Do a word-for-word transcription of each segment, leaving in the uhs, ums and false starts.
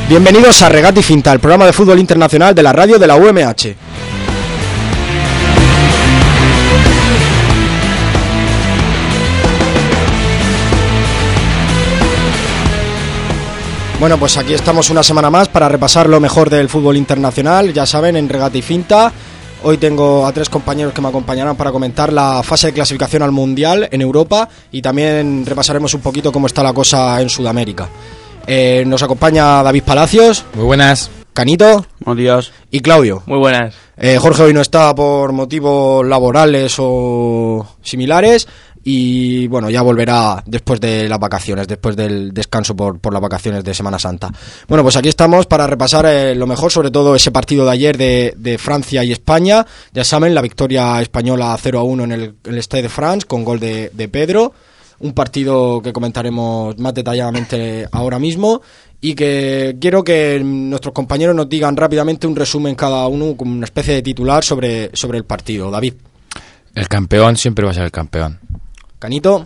Bienvenidos a Regate y Finta, el programa de fútbol internacional de la radio de la U M H. Bueno, pues aquí estamos una semana más para repasar lo mejor del fútbol internacional, ya saben, en Regate y Finta. Hoy tengo a tres compañeros que me acompañarán para comentar la fase de clasificación al Mundial en Europa y también repasaremos un poquito cómo está la cosa en Sudamérica. Eh, nos acompaña David Palacios. Muy buenas. Canito. Buenos días. Y Claudio. Muy buenas. Eh, Jorge hoy no está por motivos laborales o similares y bueno, ya volverá después de las vacaciones, después del descanso por, por las vacaciones de Semana Santa. Bueno, pues aquí estamos para repasar eh, lo mejor, sobre todo ese partido de ayer de, de Francia y España. Ya saben, la victoria española cero a uno en el, en el Stade de France con gol de, de Pedro. Un partido que comentaremos más detalladamente ahora mismo y que quiero que nuestros compañeros nos digan rápidamente un resumen cada uno, como una especie de titular sobre, sobre el partido. David. El campeón siempre va a ser el campeón. Canito.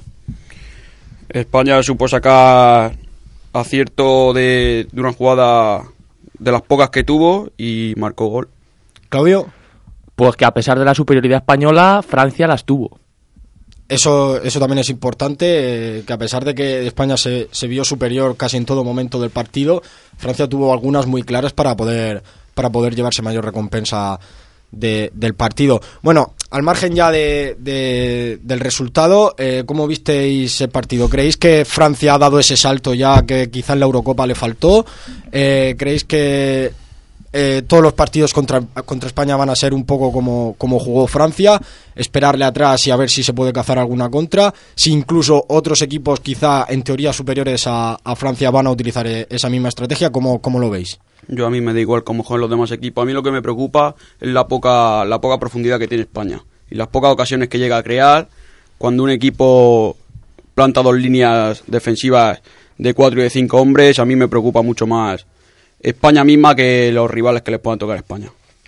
España supo sacar acierto de, de una jugada de las pocas que tuvo y marcó gol. Claudio. Pues que a pesar de la superioridad española, Francia las tuvo. Eso, eso también es importante, eh, que a pesar de que España se, se vio superior casi en todo momento del partido, Francia tuvo algunas muy claras para poder, para poder llevarse mayor recompensa de, del partido. Bueno, al margen ya de, de, del resultado, eh, ¿cómo visteis el partido? ¿Creéis que Francia ha dado ese salto ya que quizá en la Eurocopa le faltó? Eh, ¿Creéis que Eh, todos los partidos contra, contra España van a ser un poco como, como jugó Francia, esperarle atrás y a ver si se puede cazar alguna contra, si incluso otros equipos quizá en teoría superiores a, a Francia van a utilizar e, esa misma estrategia? ¿Cómo, cómo lo veis? Yo a mí me da igual cómo juegan los demás equipos. A mí lo que me preocupa es la poca, la poca profundidad que tiene España y las pocas ocasiones que llega a crear cuando un equipo planta dos líneas defensivas de cuatro y de cinco hombres. A mí me preocupa mucho más España misma que los rivales que les puedan tocar a España.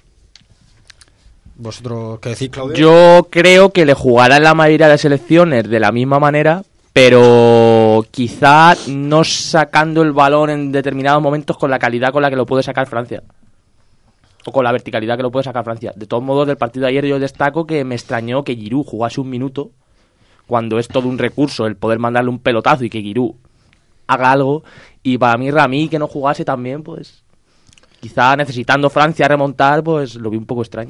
¿Vosotros qué decís, Claudio? Yo creo que le jugará en la mayoría de las selecciones de la misma manera, pero quizá no sacando el balón en determinados momentos con la calidad con la que lo puede sacar Francia. O con la verticalidad que lo puede sacar Francia. De todos modos, del partido de ayer yo destaco que me extrañó que Giroud jugase un minuto, cuando es todo un recurso el poder mandarle un pelotazo y que Giroud haga algo. Y para mí Rami que no jugase también, pues quizá necesitando Francia remontar, pues lo vi un poco extraño.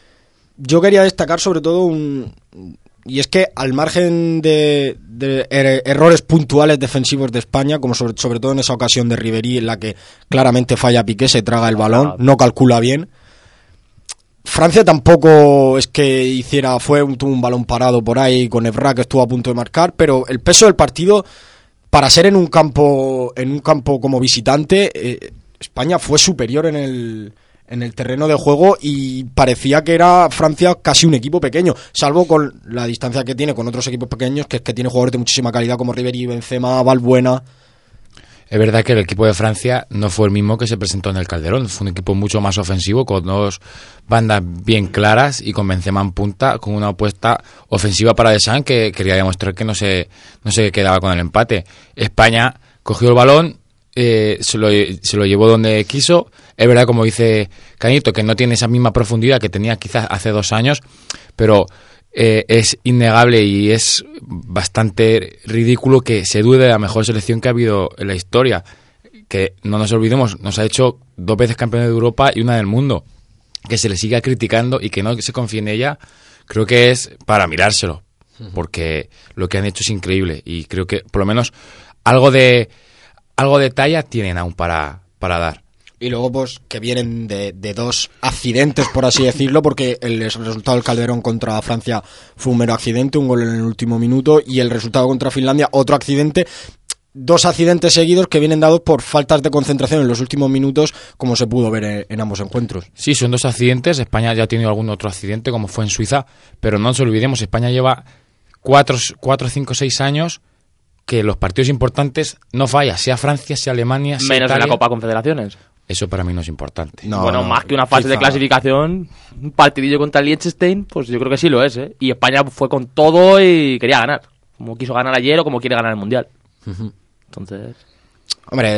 Yo quería destacar sobre todo un... Y es que al margen de, de er- errores puntuales defensivos de España, como sobre, sobre todo en esa ocasión de Ribéry en la que claramente falla Piqué, se traga el balón, no calcula bien, Francia tampoco es que hiciera, fue un, tuvo un balón parado por ahí con Evra que estuvo a punto de marcar, pero el peso del partido, para ser en un campo en un campo como visitante, eh, España fue superior en el en el terreno de juego y parecía que era Francia casi un equipo pequeño, salvo con la distancia que tiene con otros equipos pequeños, que es que tiene jugadores de muchísima calidad como Ribéry, Benzema, Valbuena. Es verdad que el equipo de Francia no fue el mismo que se presentó en el Calderón. Fue un equipo mucho más ofensivo, con dos bandas bien claras y con Benzema en punta, con una apuesta ofensiva para Deschamps que quería demostrar que no se, no se quedaba con el empate. España cogió el balón, eh, se, lo, se lo llevó donde quiso. Es verdad, como dice Canito, que no tiene esa misma profundidad que tenía quizás hace dos años, pero Eh, es innegable y es bastante ridículo que se dude de la mejor selección que ha habido en la historia, que no nos olvidemos, nos ha hecho dos veces campeón de Europa y una del mundo, que se le siga criticando y que no se confíe en ella. Creo que es para mirárselo, porque lo que han hecho es increíble y creo que por lo menos algo de algo de talla tienen aún para, para dar. Y luego, pues, que vienen de, de dos accidentes, por así decirlo, porque el resultado del Calderón contra Francia fue un mero accidente, un gol en el último minuto, y el resultado contra Finlandia, otro accidente. Dos accidentes seguidos que vienen dados por faltas de concentración en los últimos minutos, como se pudo ver en, en ambos encuentros. Sí, son dos accidentes. España ya ha tenido algún otro accidente, como fue en Suiza, pero no nos olvidemos, España lleva cuatro, cuatro cinco, seis años que los partidos importantes no falla, sea Francia, sea Alemania, sea menos Italia. En la Copa Confederaciones. Eso para mí no es importante. No, bueno, no, más que una fase quizá. de clasificación, un partidillo contra el Liechtenstein, pues yo creo que sí lo es, ¿eh? Y España fue con todo y quería ganar, como quiso ganar ayer o como quiere ganar el Mundial. Uh-huh. Entonces... Hombre,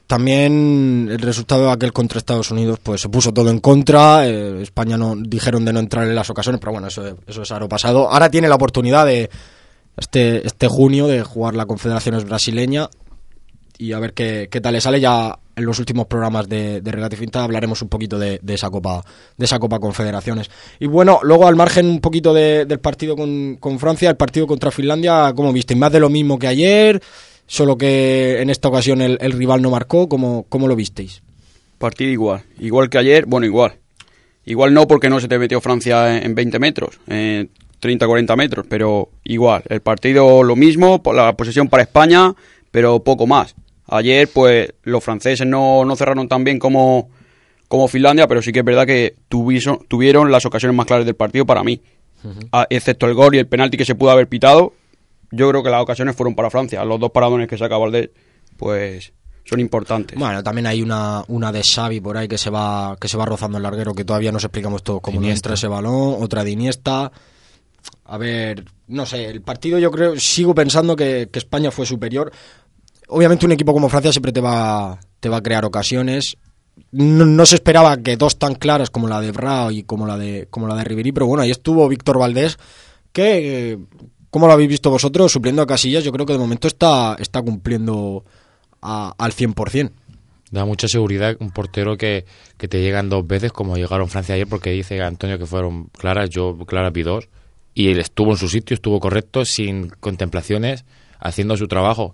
también el resultado de aquel contra Estados Unidos, pues se puso todo en contra. Eh, España no dijeron de no entrar en las ocasiones, pero bueno, eso, eso es algo pasado. Ahora tiene la oportunidad de este, este junio de jugar la Confederaciones brasileña y a ver qué, qué tal le sale. Ya en los últimos programas de, de Regate Finta hablaremos un poquito de, de esa Copa de esa Copa Confederaciones. Y bueno, luego al margen un poquito de, del partido con, con Francia, el partido contra Finlandia, ¿cómo viste? Más de lo mismo que ayer, solo que en esta ocasión el, el rival no marcó. ¿Cómo, cómo lo visteis? Partido igual, igual que ayer, bueno, igual. Igual no, porque no se te metió Francia en, en veinte metros, en treinta a cuarenta metros, pero igual. El partido lo mismo, la posesión para España, pero poco más. Ayer, pues, los franceses no, no cerraron tan bien como, como Finlandia, pero sí que es verdad que tuvieron, tuvieron las ocasiones más claras del partido para mí. Uh-huh. A, excepto el gol y el penalti que se pudo haber pitado, yo creo que las ocasiones fueron para Francia. Los dos paradones que saca Valdés, pues, son importantes. Bueno, también hay una, una de Xavi por ahí que se va que se va rozando el larguero, que todavía nos explicamos todo cómo no entra ese balón, otra de Iniesta. A ver, no sé, el partido yo creo, sigo pensando que, que España fue superior. Obviamente un equipo como Francia siempre te va, te va a crear ocasiones. No, no se esperaba que dos tan claras como la de Brao y como la de como la de Ribéry, pero bueno, ahí estuvo Víctor Valdés, que, ¿cómo lo habéis visto vosotros? Supliendo a Casillas, yo creo que de momento está, está cumpliendo a, al cien por ciento. Da mucha seguridad un portero que, que te llegan dos veces, como llegaron Francia ayer, porque dice Antonio que fueron claras, yo claras vi dos, y él estuvo en su sitio, estuvo correcto, sin contemplaciones, haciendo su trabajo.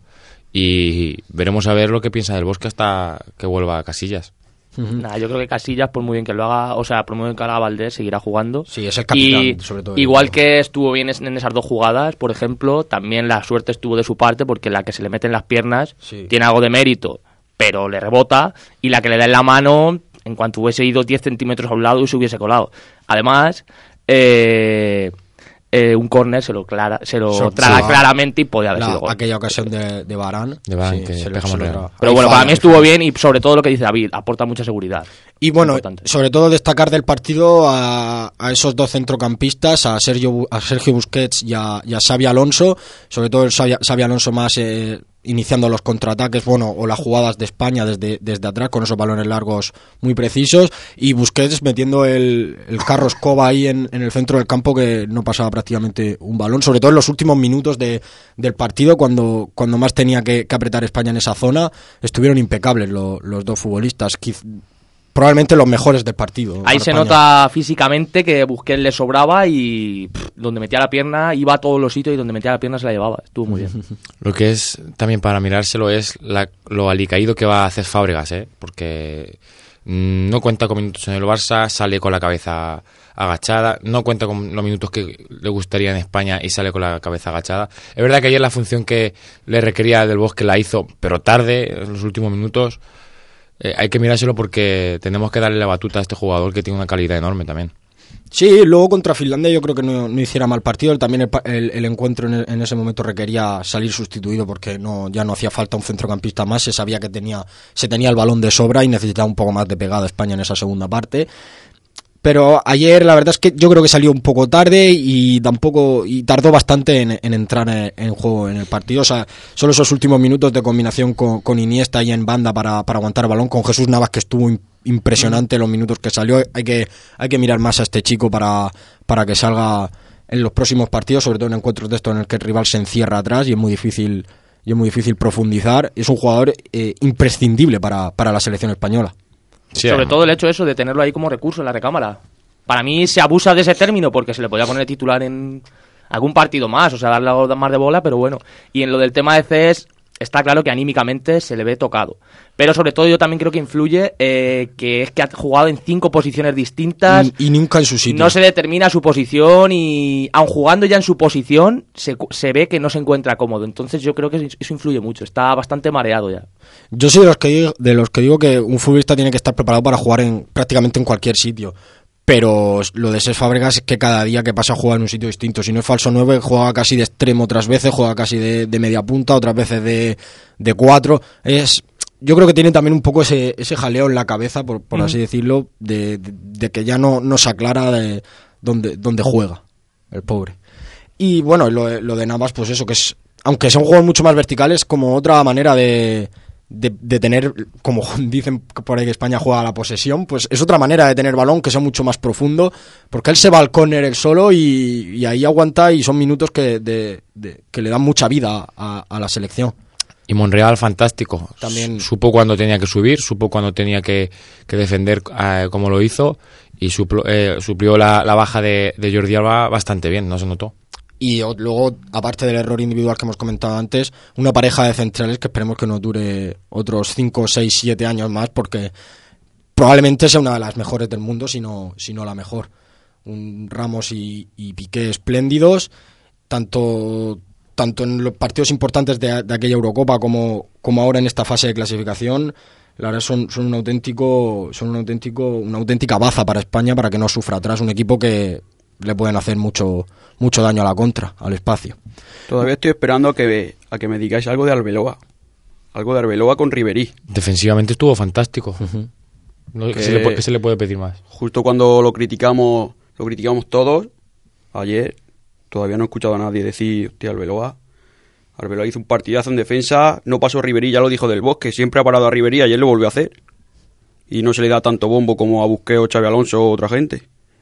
Y veremos a ver lo que piensa del Bosque hasta que vuelva a Casillas. Uh-huh. Nah, yo creo que Casillas, por muy bien que lo haga, o sea, por muy bien que haga Valdés, seguirá jugando. Sí, es el capitán, y sobre todo. Igual que estuvo bien en esas dos jugadas, por ejemplo, también la suerte estuvo de su parte, porque la que se le mete en las piernas sí. tiene algo de mérito, pero le rebota, y la que le da en la mano, en cuanto hubiese ido diez centímetros a un lado y se hubiese colado. Además, eh... Eh, un córner se lo, clara, se lo so, traga sí, claramente y podía haber la, sido gol. Aquella ocasión de, de Varane. De Varane, sí, que se dejamos le, se lo Pero bueno, para mí estuvo bien y sobre todo lo que dice David, aporta mucha seguridad. Y bueno, importante. Sobre todo destacar del partido a, a esos dos centrocampistas, a Sergio, a Sergio Busquets y a, y a Xabi Alonso, sobre todo el Xabi, Xabi Alonso más eh, iniciando los contraataques, bueno, o las jugadas de España desde, desde atrás con esos balones largos muy precisos, y Busquets metiendo el, el carro escoba ahí en, en el centro del campo, que no pasaba prácticamente un balón, sobre todo en los últimos minutos de, del partido, cuando, cuando más tenía que, que apretar España en esa zona. Estuvieron impecables lo, los dos futbolistas, Quiz, probablemente los mejores del partido. Ahí se España. Nota físicamente que Busquets le sobraba y pff, donde metía la pierna iba a todos los sitios y donde metía la pierna se la llevaba. Estuvo muy bien. Lo que es también para mirárselo es la, lo alicaído que va a hacer Fábregas, ¿eh? Porque mmm, no cuenta con minutos en el Barça, sale con la cabeza agachada, no cuenta con los minutos que le gustaría en España y sale con la cabeza agachada. Es verdad que ayer la función que le requería del Bosque la hizo, pero tarde, en los últimos minutos. Eh, hay que mirárselo porque tenemos que darle la batuta a este jugador que tiene una calidad enorme también. Sí, luego contra Finlandia yo creo que no, no hiciera mal partido. También el, el, el encuentro en, en ese momento requería salir sustituido porque no ya no hacía falta un centrocampista más. Se sabía que tenía se tenía el balón de sobra y necesitaba un poco más de pegada España en esa segunda parte. Pero ayer la verdad es que yo creo que salió un poco tarde y tampoco y tardó bastante en, en entrar en, en juego en el partido. O sea, solo esos últimos minutos de combinación con, con Iniesta ahí en banda para, para aguantar el balón, con Jesús Navas, que estuvo impresionante los minutos que salió. Hay que hay que mirar más a este chico para, para que salga en los próximos partidos, sobre todo en encuentros de estos en el que el rival se encierra atrás y es muy difícil y es muy difícil profundizar. Es un jugador eh, imprescindible para, para la selección española. Sí, sobre todo el hecho eso de tenerlo ahí como recurso en la recámara. Para mí se abusa de ese término porque se le podía poner titular en algún partido más, o sea, darle algo más de bola, pero bueno. Y en lo del tema de C E S está claro que anímicamente se le ve tocado. Pero sobre todo yo también creo que influye eh, que es que ha jugado en cinco posiciones distintas. Y, y nunca en su sitio. No se determina su posición y aun jugando ya en su posición se, se ve que no se encuentra cómodo. Entonces yo creo que eso influye mucho. Está bastante mareado ya. Yo soy de los que digo, de los que digo que un futbolista tiene que estar preparado para jugar en prácticamente en cualquier sitio. Pero lo de Cesc Fábregas es que cada día que pasa juega en un sitio distinto. Si no es falso nueve, juega casi de extremo otras veces, juega casi de, de media punta, otras veces de, de cuatro. Es, yo creo que tiene también un poco ese, ese jaleo en la cabeza, por, por mm. así decirlo, de, de, de que ya no, no se aclara de dónde, dónde juega el pobre. Y bueno, lo, lo de Navas, pues eso, que es, aunque son juegos mucho más verticales, como otra manera de... de, de tener, como dicen por ahí que España juega a la posesión, pues es otra manera de tener balón que sea mucho más profundo, porque él se va al córner él solo y, y ahí aguanta, y son minutos que, de, de, que le dan mucha vida a, a la selección. Y Monreal, fantástico. También supo cuando tenía que subir, supo cuando tenía que, que defender eh, como lo hizo, y suplo, eh, suplió la, la baja de, de Jordi Alba bastante bien, no se notó. Y luego, aparte del error individual que hemos comentado antes, una pareja de centrales que esperemos que nos dure otros cinco, seis, siete años más, porque probablemente sea una de las mejores del mundo, si no, si no la mejor. Un Ramos y, y Piqué espléndidos, tanto, tanto en los partidos importantes de, de aquella Eurocopa como, como ahora en esta fase de clasificación. La verdad son, son un auténtico, son un auténtico, una auténtica baza para España, para que no sufra atrás un equipo que le pueden hacer mucho mucho daño a la contra, al espacio. Todavía estoy esperando a que, a que me digáis algo de Arbeloa. Algo de Arbeloa con Ribery. Defensivamente estuvo fantástico. Uh-huh. No, ¿qué, se le, ¿Qué se le puede pedir más? Justo cuando lo criticamos, lo criticamos todos, ayer todavía no he escuchado a nadie decir, hostia, Arbeloa. Arbeloa hizo un partidazo en defensa, no pasó Ribery, ya lo dijo Del Bosque, siempre ha parado a Ribery, ayer lo volvió a hacer. Y no se le da tanto bombo como a Busquets o Xabi Alonso o otra gente.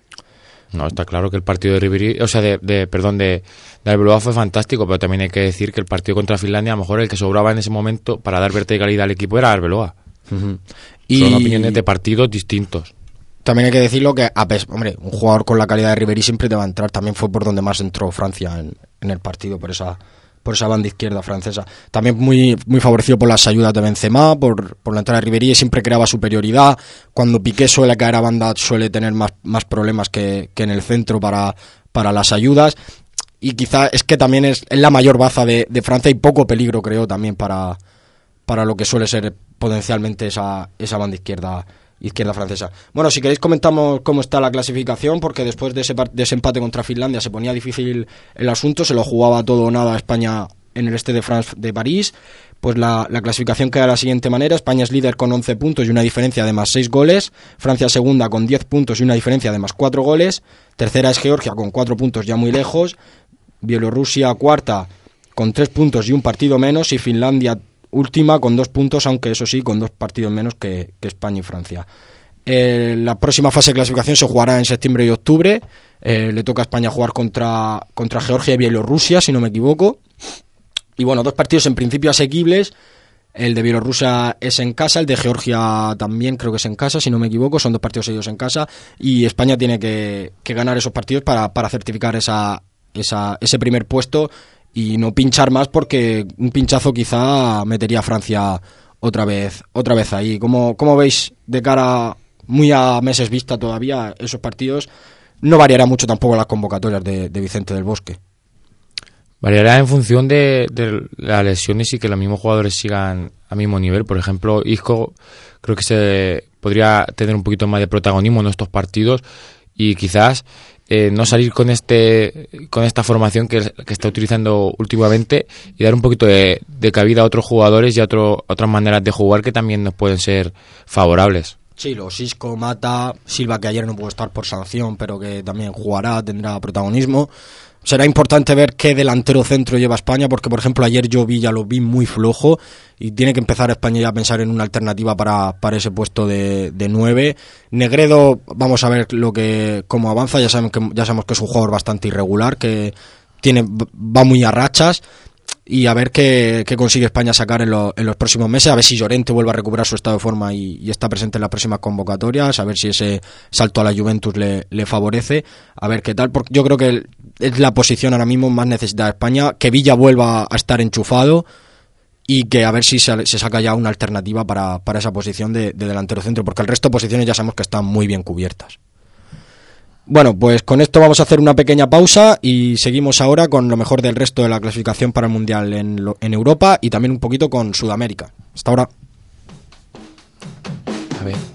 No, está claro que el partido de Ribery, o sea, de, de perdón, de, de Arbeloa fue fantástico, pero también hay que decir que el partido contra Finlandia, a lo mejor el que sobraba en ese momento para dar verticalidad al equipo era Arbeloa. Uh-huh. Y son opiniones de partidos distintos. También hay que decirlo que, a pes- hombre, un jugador con la calidad de Ribery siempre te va a entrar. También fue por donde más entró Francia en, en el partido, por esa por esa banda izquierda francesa. También muy muy favorecido por las ayudas de Benzema, por, por la entrada de Ribery, siempre creaba superioridad. Cuando Piqué suele caer a banda, suele tener más, más problemas que, que en el centro para, para las ayudas. Y quizá es que también es, es la mayor baza de, de Francia, y poco peligro, creo, también para, para lo que suele ser potencialmente esa, esa banda izquierda izquierda francesa. Bueno, si queréis comentamos cómo está la clasificación, porque después de ese, de ese empate contra Finlandia se ponía difícil el asunto, se lo jugaba todo o nada a España en el este de, France, de París. Pues la, la clasificación queda de la siguiente manera: España es líder con once puntos y una diferencia de más seis goles, Francia segunda con diez puntos y una diferencia de más cuatro goles, tercera es Georgia con cuatro puntos ya muy lejos, Bielorrusia cuarta con tres puntos y un partido menos, y Finlandia última con dos puntos, aunque eso sí, con dos partidos menos que, que España y Francia. Eh, la próxima fase de clasificación se jugará en septiembre y octubre. Eh, le toca a España jugar contra, contra Georgia y Bielorrusia, si no me equivoco. Y bueno, dos partidos en principio asequibles. El de Bielorrusia es en casa, el de Georgia también creo que es en casa, si no me equivoco. Son dos partidos seguidos en casa. Y España tiene que, que ganar esos partidos para, para certificar esa, esa, ese primer puesto y no pinchar más, porque un pinchazo quizá metería a Francia otra vez otra vez ahí. ¿Cómo, cómo veis de cara muy a meses vista todavía esos partidos? No variará mucho tampoco las convocatorias de, de Vicente del Bosque. Variará en función de, de las lesiones y que los mismos jugadores sigan a mismo nivel. Por ejemplo, Isco creo que se podría tener un poquito más de protagonismo en estos partidos, y quizás Eh, no salir con este con esta formación que, que está utilizando últimamente, y dar un poquito de, de cabida a otros jugadores y a otro, otras maneras de jugar que también nos pueden ser favorables. Sí, los Isco, Mata, Silva, que ayer no pudo estar por sanción, pero que también jugará, tendrá protagonismo. Será importante ver qué delantero centro lleva España, porque por ejemplo ayer yo vi, ya lo vi muy flojo, y tiene que empezar España ya a pensar en una alternativa para, para ese puesto de, de nueve. Negredo, vamos a ver lo que cómo avanza. Ya sabemos que ya sabemos que es un jugador bastante irregular, que tiene va muy a rachas, y a ver qué, qué consigue España sacar en, lo, en los próximos meses, a ver si Llorente vuelve a recuperar su estado de forma y, y está presente en las próximas convocatorias, a ver si ese salto a la Juventus le, le favorece, a ver qué tal, porque yo creo que es la posición ahora mismo más necesitada de España, que Villa vuelva a estar enchufado, y que a ver si se, se saca ya una alternativa para, para esa posición de, de delantero centro, porque el resto de posiciones ya sabemos que están muy bien cubiertas. Bueno, pues con esto vamos a hacer una pequeña pausa y seguimos ahora con lo mejor del resto de la clasificación para el Mundial en, lo, en Europa, y también un poquito con Sudamérica. Hasta ahora. A ver.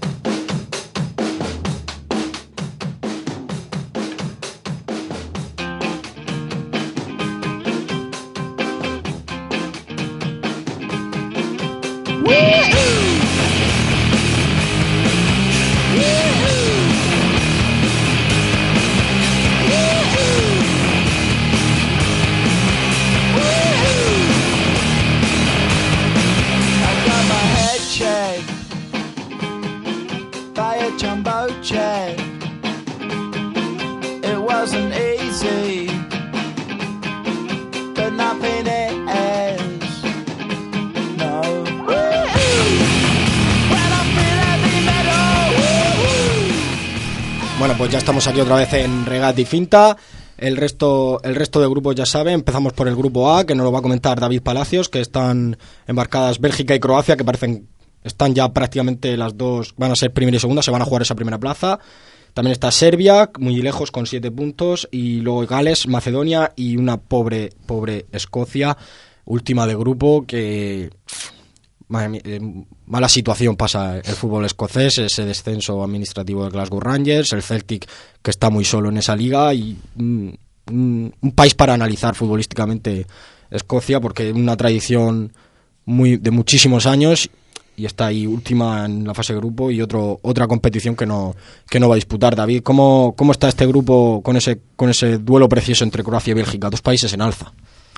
Got my Bueno, pues ya estamos aquí otra vez en Regate y Finta. El resto, el resto de grupos ya saben. Empezamos por el grupo A, que nos lo va a comentar David Palacios, que están embarcadas Bélgica y Croacia, que parecen están ya prácticamente las dos, van a ser primera y segunda, se van a jugar esa primera plaza. También está Serbia, muy lejos, con siete puntos, y luego Gales, Macedonia y una pobre, pobre Escocia, última de grupo, que madre mía, eh, mala situación pasa el fútbol escocés, ese descenso administrativo de Glasgow Rangers, el Celtic, que está muy solo en esa liga, y un, un, un país para analizar futbolísticamente Escocia, porque una tradición muy de muchísimos años, y está ahí última en la fase de grupo, y otro otra competición que no que no va a disputar. David, ¿cómo, cómo está este grupo con ese con ese duelo precioso entre Croacia y Bélgica, dos países en alza?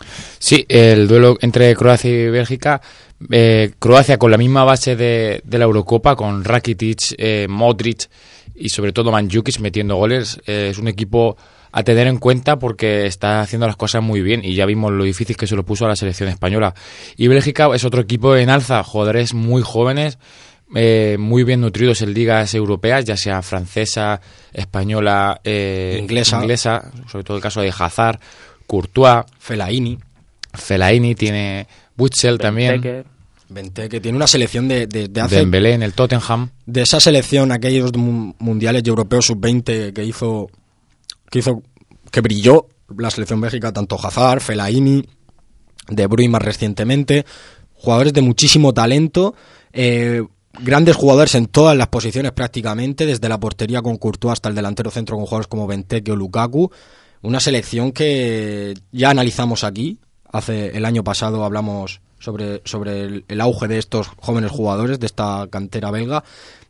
Sí, el duelo entre Croacia y Bélgica, eh, Croacia con la misma base de, de la Eurocopa, con Rakitic, eh, Modric y sobre todo Mandžukić metiendo goles, eh, es un equipo a tener en cuenta porque está haciendo las cosas muy bien y ya vimos lo difícil que se lo puso a la selección española. Y Bélgica es otro equipo en alza, jugadores muy jóvenes, eh, muy bien nutridos en ligas europeas, ya sea francesa, española, eh, inglesa. inglesa, sobre todo el caso de Hazard, Courtois, Fellaini. Fellaini, tiene Witsel también. Benteke, tiene una selección de, de, de hace... Dembélé en el Tottenham. De esa selección, aquellos mundiales y europeos sub veinte que hizo... que hizo que brilló la selección Bélgica, tanto Hazard, Fellaini, De Bruyne más recientemente, jugadores de muchísimo talento, eh, grandes jugadores en todas las posiciones prácticamente, desde la portería con Courtois hasta el delantero centro con jugadores como Benteke o Lukaku, una selección que ya analizamos aquí, hace el año pasado hablamos sobre, sobre el, el auge de estos jóvenes jugadores, de esta cantera belga,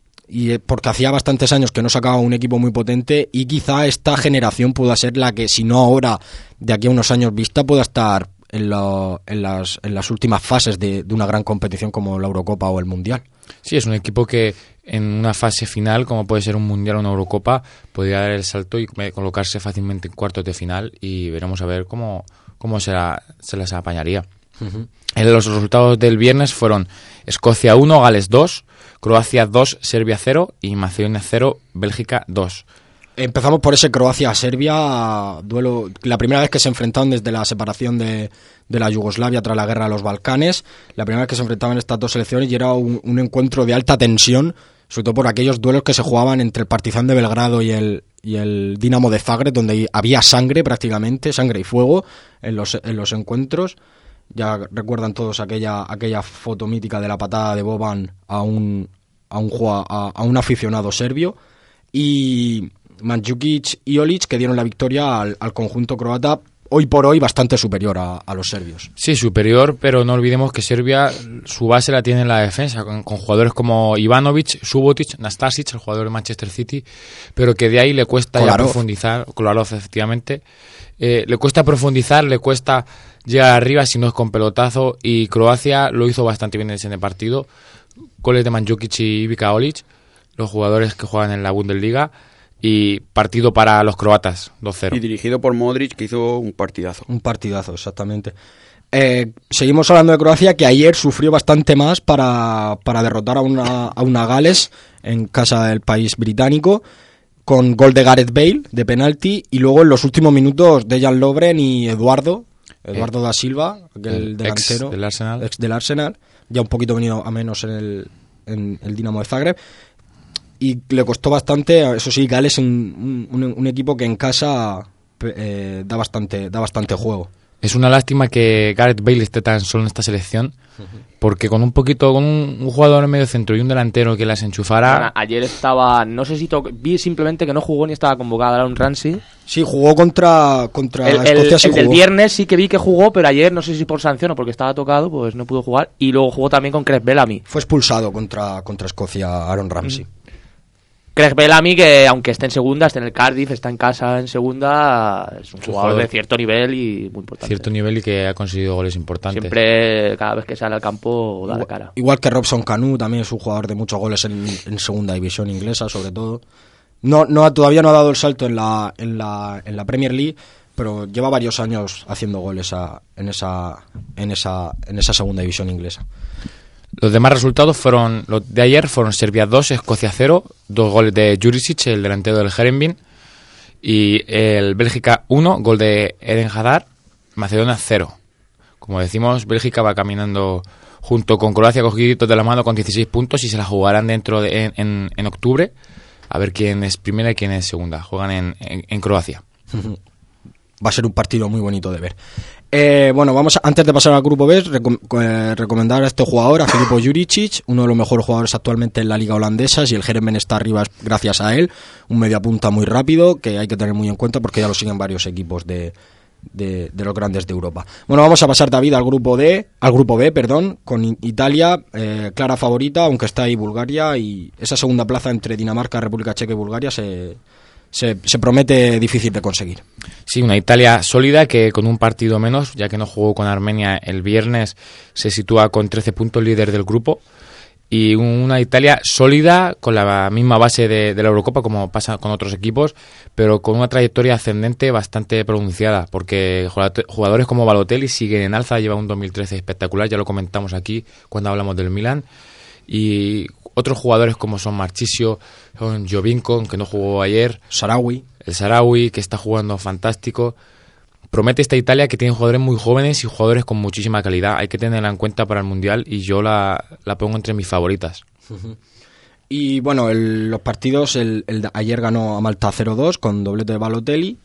y porque hacía bastantes años que no sacaba un equipo muy potente, y quizá esta generación pueda ser la que, si no ahora, de aquí a unos años vista, pueda estar en, la, en, las, en las últimas fases de, de una gran competición como la Eurocopa o el Mundial. Sí, es un equipo que en una fase final, como puede ser un Mundial o una Eurocopa, podría dar el salto y colocarse fácilmente en cuartos de final, y veremos a ver cómo, cómo se, la, se las apañaría. Uh-huh. Los resultados del viernes fueron Escocia uno, Gales dos, Croacia dos, Serbia cero y Macedonia cero, Bélgica dos. Empezamos por ese Croacia-Serbia, duelo, la primera vez que se enfrentaron desde la separación de, de la Yugoslavia tras la guerra de los Balcanes, la primera vez que se enfrentaban estas dos selecciones, y era un, un encuentro de alta tensión, sobre todo por aquellos duelos que se jugaban entre el Partizan de Belgrado y el, y el Dinamo de Zagreb, donde había sangre prácticamente, sangre y fuego en los, en los encuentros. Ya recuerdan todos aquella aquella foto mítica de la patada de Boban a un a un a, a un aficionado serbio, y Mandžukić y Olić, que dieron la victoria al, al conjunto croata, hoy por hoy bastante superior a, a los serbios. Sí, superior, pero no olvidemos que Serbia su base la tiene en la defensa, con, con jugadores como Ivanović, Subotic, Nastasic, el jugador de Manchester City, pero que de ahí le cuesta ya profundizar, Kolarov efectivamente, eh, le cuesta profundizar, le cuesta llegar arriba si no es con pelotazo, y Croacia lo hizo bastante bien en ese partido, goles de Mandžukić y Ivica Olić, los jugadores que juegan en la Bundesliga, y partido para los croatas, dos cero. Y dirigido por Modric, que hizo un partidazo. Un partidazo, exactamente. Eh, seguimos hablando de Croacia, que ayer sufrió bastante más para, para derrotar a una, a una Gales en casa del país británico, con gol de Gareth Bale, de penalti, y luego en los últimos minutos Dejan Lovren y Eduardo, Eduardo eh, da Silva, aquel el delantero ex del Arsenal. ex del Arsenal, ya un poquito venido a menos en el, en el Dinamo de Zagreb, y le costó bastante. Eso sí, Gales es un, un, un equipo que en casa eh, da bastante da bastante juego. Es una lástima que Gareth Bale esté tan solo en esta selección, porque con un poquito, con un, un jugador en medio centro y un delantero que las enchufara... Bueno, ayer estaba, no sé si to... vi simplemente que no jugó ni estaba convocado Aaron Ramsey. Sí, jugó contra, contra el, Escocia. El, sí el jugó. del viernes sí que vi que jugó, pero ayer no sé si por sanción o porque estaba tocado, pues no pudo jugar. Y luego jugó también con Craig Bellamy. Fue expulsado contra, contra Escocia Aaron Ramsey. Mm. Craig Bellamy, que aunque esté en segunda, esté en el Cardiff, está en casa en segunda, es un jugador, jugador de cierto nivel y muy importante. Cierto nivel y que ha conseguido goles importantes. Siempre, cada vez que sale al campo, da la cara. Igual que Robson Kanu, también es un jugador de muchos goles en, en segunda división inglesa, sobre todo. No, no, todavía no ha dado el salto en la, en la, en la Premier League, pero lleva varios años haciendo goles a, en esa, en esa, en esa segunda división inglesa. Los demás resultados fueron los de ayer fueron Serbia dos, Escocia cero, dos goles de Jurisic, el delantero del Heerenveen, y el Bélgica uno, gol de Eden Hazard, Macedonia cero. Como decimos, Bélgica va caminando junto con Croacia cogiditos de la mano con dieciséis puntos y se la jugarán dentro de en, en, en octubre, a ver quién es primera y quién es segunda. Juegan en, en, en Croacia. Va a ser un partido muy bonito de ver. Eh, bueno, vamos a, antes de pasar al grupo B, recom, eh, recomendar a este jugador, a Filipo Juricic, uno de los mejores jugadores actualmente en la liga holandesa. Si el Heerenveen está arriba es gracias a él, un mediapunta muy rápido que hay que tener muy en cuenta porque ya lo siguen varios equipos de, de, de los grandes de Europa. Bueno, vamos a pasar, David, al grupo D, al grupo B, perdón, con Italia, eh, clara favorita, aunque está ahí Bulgaria, y esa segunda plaza entre Dinamarca, República Checa y Bulgaria se... Se, se promete difícil de conseguir. Sí, una Italia sólida que con un partido menos, ya que no jugó con Armenia el viernes, se sitúa con trece puntos líder del grupo. Y una Italia sólida con la misma base de, de la Eurocopa como pasa con otros equipos, pero con una trayectoria ascendente bastante pronunciada, porque jugadores como Balotelli siguen en alza, lleva un dos mil trece espectacular, ya lo comentamos aquí cuando hablamos del Milan. Y otros jugadores como son Marchisio, son Jovinko, que no jugó ayer, Sarawi, el Sarawi, que está jugando fantástico. Promete esta Italia que tiene jugadores muy jóvenes y jugadores con muchísima calidad. Hay que tenerla en cuenta para el Mundial y yo la, la pongo entre mis favoritas. Uh-huh. Y bueno, el, los partidos, el, el ayer ganó a Malta cero dos con doblete de Balotelli.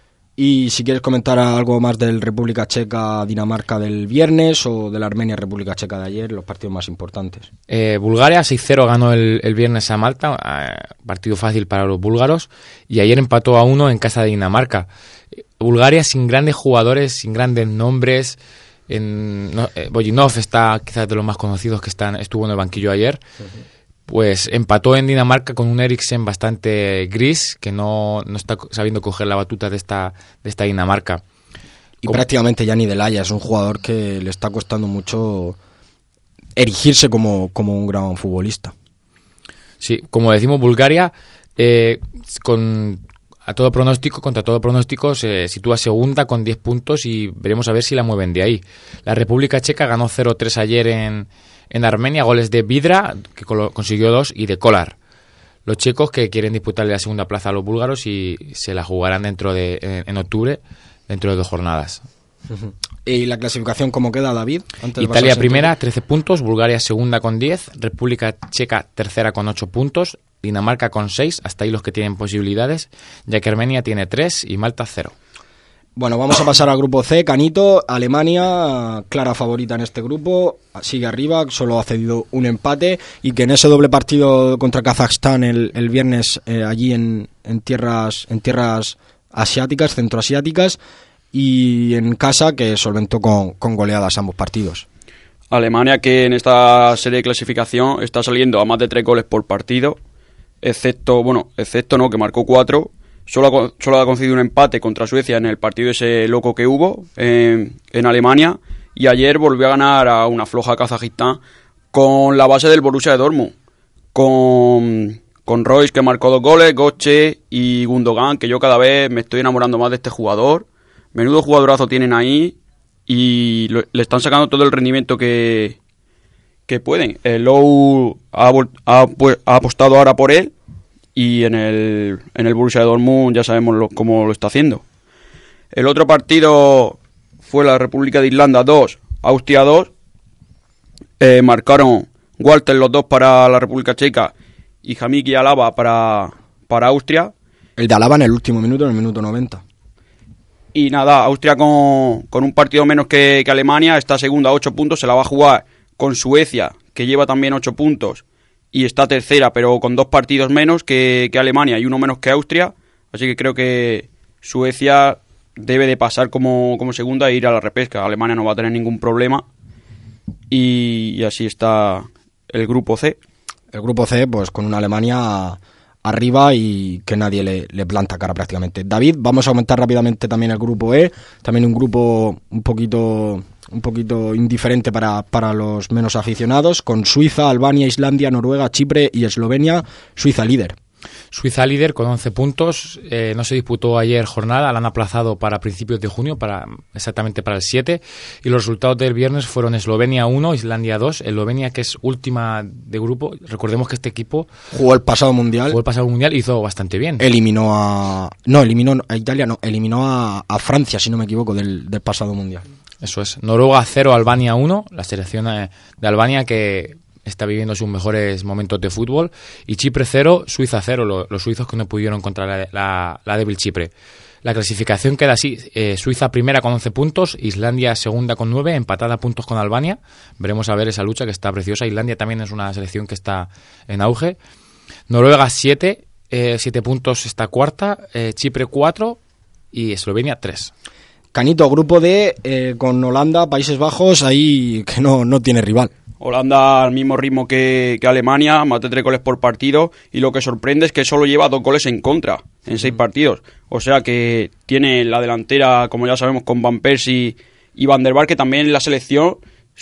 Y si quieres comentar algo más del República Checa-Dinamarca del viernes o de la Armenia-República Checa de ayer, los partidos más importantes. Eh, Bulgaria seis cero ganó el, el viernes a Malta, eh, partido fácil para los búlgaros, y ayer empató a uno en casa de Dinamarca. Bulgaria sin grandes jugadores, sin grandes nombres. En, no, eh, Bojinov está quizás de los más conocidos que están, estuvo en el banquillo ayer. Uh-huh. Pues empató en Dinamarca con un Eriksen bastante gris, que no, no está sabiendo coger la batuta de esta, de esta Dinamarca. Y como... prácticamente Gianni Delaya es un jugador que le está costando mucho erigirse como, como un gran futbolista. Sí, como decimos, Bulgaria, eh, con a todo pronóstico, contra todo pronóstico, se sitúa segunda con diez puntos y veremos a ver si la mueven de ahí. La República Checa ganó cero tres ayer en... En Armenia, goles de Vidra, que consiguió dos, y de Kolar. Los checos que quieren disputarle la segunda plaza a los búlgaros y se la jugarán dentro de en, en octubre, dentro de dos jornadas. Uh-huh. ¿Y la clasificación cómo queda, David? Antes Italia primera, trece puntos, Bulgaria segunda con diez, República Checa tercera con ocho puntos, Dinamarca con seis, hasta ahí los que tienen posibilidades, ya que Armenia tiene tres y Malta cero. Bueno, vamos a pasar al grupo C, Canito. Alemania, clara favorita en este grupo, sigue arriba, solo ha cedido un empate, y que en ese doble partido contra Kazajstán el, el viernes eh, allí en, en tierras en tierras asiáticas, centroasiáticas, y en casa que solventó con, con goleadas ambos partidos. Alemania, que en esta serie de clasificación está saliendo a más de tres goles por partido, excepto, bueno, excepto no, que marcó cuatro. Solo, solo ha concedido un empate contra Suecia en el partido ese loco que hubo en, en Alemania, y ayer volvió a ganar a una floja Kazajistán con la base del Borussia de Dortmund, con, con Royce, que marcó dos goles, Götze y Gundogan, que yo cada vez me estoy enamorando más de este jugador. Menudo jugadorazo tienen ahí y lo, le están sacando todo el rendimiento que, que pueden. El Low ha, ha, ha apostado ahora por él, y en el, en el Borussia Dortmund ya sabemos lo, cómo lo está haciendo. El otro partido fue la República de Irlanda dos, Austria dos. Eh, marcaron Walter los dos para la República Checa y Hamik y Alaba para, para Austria. El de Alaba en el último minuto, en el minuto noventa. Y nada, Austria con, con un partido menos que, que Alemania está segunda a ocho puntos, se la va a jugar con Suecia, que lleva también ocho puntos. Y está tercera, pero con dos partidos menos que, que Alemania y uno menos que Austria. Así que creo que Suecia debe de pasar como, como segunda e ir a la repesca. Alemania no va a tener ningún problema. Y, y así está el grupo C. El grupo C, pues con una Alemania arriba y que nadie le, le planta cara prácticamente. David, vamos a aumentar rápidamente también el grupo E. También un grupo un poquito... un poquito indiferente para, para los menos aficionados, con Suiza, Albania, Islandia, Noruega, Chipre y Eslovenia. Suiza líder. Suiza líder con once puntos, eh, no se disputó ayer jornada, la han aplazado para principios de junio, para exactamente para el siete, y los resultados del viernes fueron Eslovenia uno, Islandia dos, Eslovenia que es última de grupo, recordemos que este equipo jugó el pasado mundial, jugó el pasado mundial y hizo bastante bien. Eliminó a... no, eliminó a Italia, no, eliminó a, a Francia, si no me equivoco, del, del pasado mundial. Eso es, Noruega cero, Albania uno, la selección de Albania que está viviendo sus mejores momentos de fútbol, y Chipre cero, Suiza cero, lo, los suizos que no pudieron contra la, la, la débil Chipre. La clasificación queda así, eh, Suiza primera con once puntos, Islandia segunda con nueve, empatada a puntos con Albania, veremos a ver esa lucha que está preciosa, Islandia también es una selección que está en auge, Noruega siete, eh, siete puntos está cuarta, eh, Chipre cuatro y Eslovenia tres. Canito, grupo D, eh, con Holanda, Países Bajos, ahí que no, no tiene rival. Holanda al mismo ritmo que, que Alemania, más de tres goles por partido, y lo que sorprende es que solo lleva dos goles en contra en seis partidos. O sea que tiene la delantera, como ya sabemos, con Van Persie y Van der Vaart, que también en la selección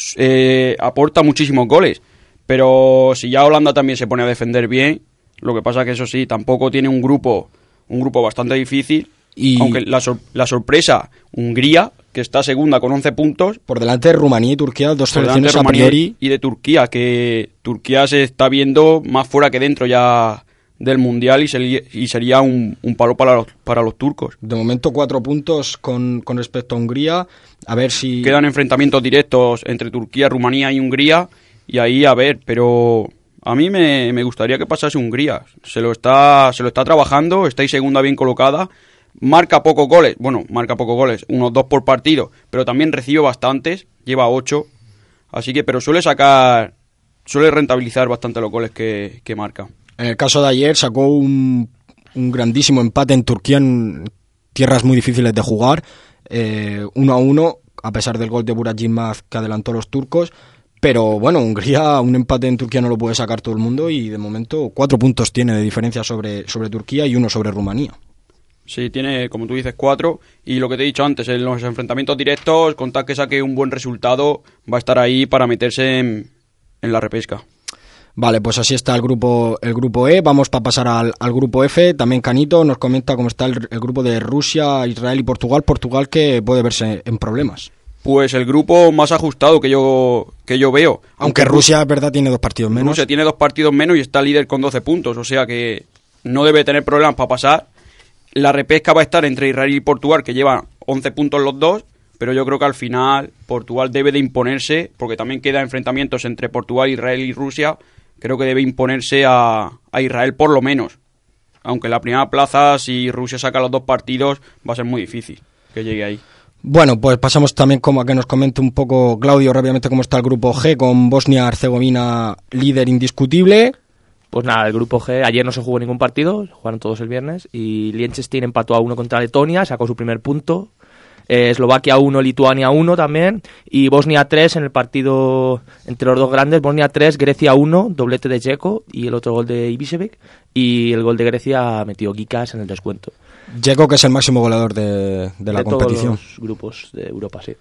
eh, aporta muchísimos goles. Pero si ya Holanda también se pone a defender bien, lo que pasa es que eso sí, tampoco tiene un grupo, un grupo bastante difícil. Y aunque la, sor- la sorpresa, Hungría, que está segunda con once puntos. Por delante de Rumanía y Turquía, dos selecciones a priori. Y de Turquía, que Turquía se está viendo más fuera que dentro ya del Mundial y, sería, y sería un, un palo para los, para los turcos. De momento cuatro puntos con, con respecto a Hungría. A ver si... Quedan enfrentamientos directos entre Turquía, Rumanía y Hungría. Y ahí a ver, pero... A mí me, me gustaría que pasase Hungría. Se lo está, se lo está trabajando, está ahí segunda bien colocada. Marca pocos goles, bueno, marca pocos goles, unos dos por partido, pero también recibe bastantes, lleva ocho, así que, pero suele sacar, suele rentabilizar bastante los goles que, que marca. En el caso de ayer sacó un, un grandísimo empate en Turquía, en tierras muy difíciles de jugar, eh, uno a uno, a pesar del gol de Burak Yilmaz que adelantó a los turcos, pero bueno, Hungría, un empate en Turquía no lo puede sacar todo el mundo y de momento cuatro puntos tiene de diferencia sobre, sobre Turquía y uno sobre Rumanía. Sí, tiene, como tú dices, cuatro. Y lo que te he dicho antes, en los enfrentamientos directos, con tal que saque un buen resultado, va a estar ahí para meterse en, en la repesca. Vale, pues así está el grupo el grupo E. Vamos para pasar al, al grupo F. También Canito nos comenta cómo está el, el grupo de Rusia, Israel y Portugal. Portugal que puede verse en problemas. Pues el grupo más ajustado que yo que yo veo. Aunque, aunque Rusia, es verdad, tiene dos partidos menos. Rusia tiene dos partidos menos y está líder con doce puntos. O sea que no debe tener problemas para pasar. La repesca va a estar entre Israel y Portugal, que llevan once puntos los dos, pero yo creo que al final Portugal debe de imponerse, porque también queda enfrentamientos entre Portugal, Israel y Rusia, creo que debe imponerse a, a Israel por lo menos. Aunque en la primera plaza, si Rusia saca los dos partidos, va a ser muy difícil que llegue ahí. Bueno, pues pasamos también como a que nos comente un poco Claudio rápidamente cómo está el grupo G, con Bosnia-Herzegovina líder indiscutible. Pues nada, el grupo G, ayer no se jugó ningún partido, jugaron todos el viernes, y Liechtenstein empató a uno contra Letonia, sacó su primer punto, eh, Eslovaquia uno, Lituania uno también, y Bosnia tres en el partido entre los dos grandes, Bosnia tres, Grecia uno, doblete de Dzeko, y el otro gol de Ibišević, y el gol de Grecia metió Gikas en el descuento. Dzeko, que es el máximo goleador de, de la de competición. Todos los grupos de Europa, sí.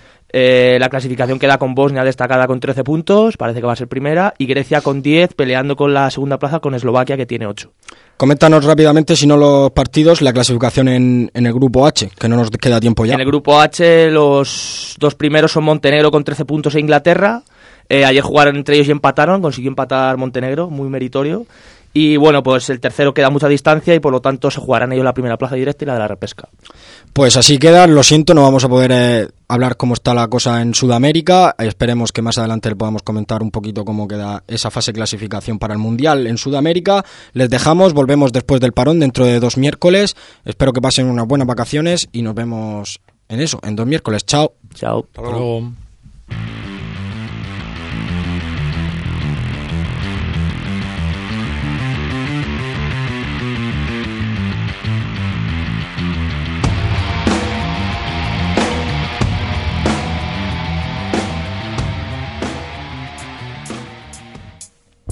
Eh, la clasificación queda con Bosnia destacada con trece puntos, parece que va a ser primera, y Grecia con diez, peleando con la segunda plaza con Eslovaquia, que tiene ocho. Coméntanos rápidamente, si no los partidos, la clasificación en, en el grupo H, que no nos queda tiempo ya. En el grupo H los dos primeros son Montenegro con trece puntos e Inglaterra. Eh, ayer jugaron entre ellos y empataron, consiguió empatar Montenegro, muy meritorio. Y bueno, pues el tercero queda a mucha distancia y por lo tanto se jugarán ellos la primera plaza directa y la de la repesca. Pues así queda, lo siento, no vamos a poder eh, hablar cómo está la cosa en Sudamérica. Esperemos que más adelante le podamos comentar un poquito cómo queda esa fase de clasificación para el Mundial en Sudamérica. Les dejamos, volvemos después del parón dentro de dos miércoles. Espero que pasen unas buenas vacaciones y nos vemos en eso, en dos miércoles. Chao. Chao. Hasta luego.